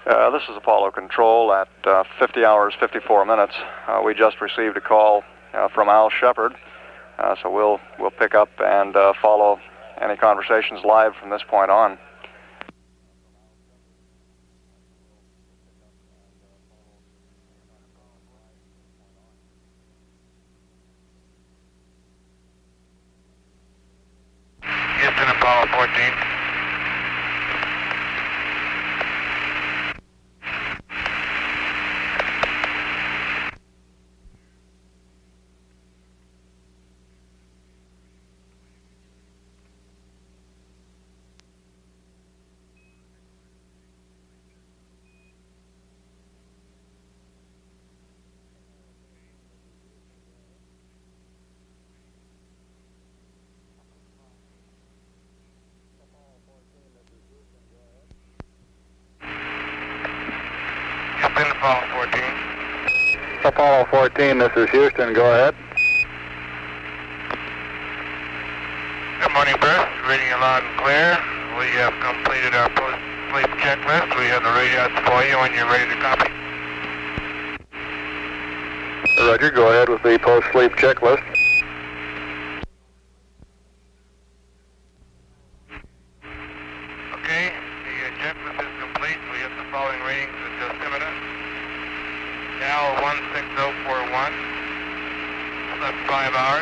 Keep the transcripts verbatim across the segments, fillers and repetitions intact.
Uh, this is Apollo Control at uh, fifty hours, fifty-four minutes. Uh, we just received a call uh, from Al Shepard, uh, so we'll we'll pick up and uh, follow any conversations live from this point on. Houston, Apollo fourteen. Apollo fourteen. Apollo fourteen, this is Houston, go ahead. Good morning, Bruce. Reading you loud and clear. We have completed our post-sleep checklist. We have the radios for you when you're ready to copy. Roger, go ahead with the post-sleep checklist. Okay, the checklist is complete. We have the following readings at Yosemite. Cal one six zero four one, slept five hours.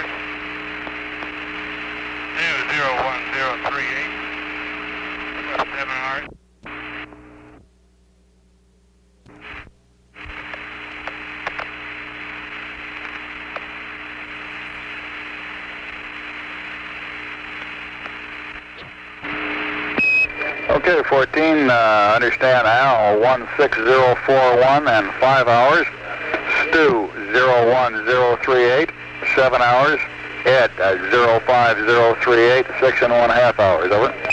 Two zero one zero three eight, slept seven hours. Okay, fourteen, uh, understand Al one six zero four one and five hours. Stu zero one zero three eight, seven hours. Ed uh, zero five zero three eight, six and one half hours. Over.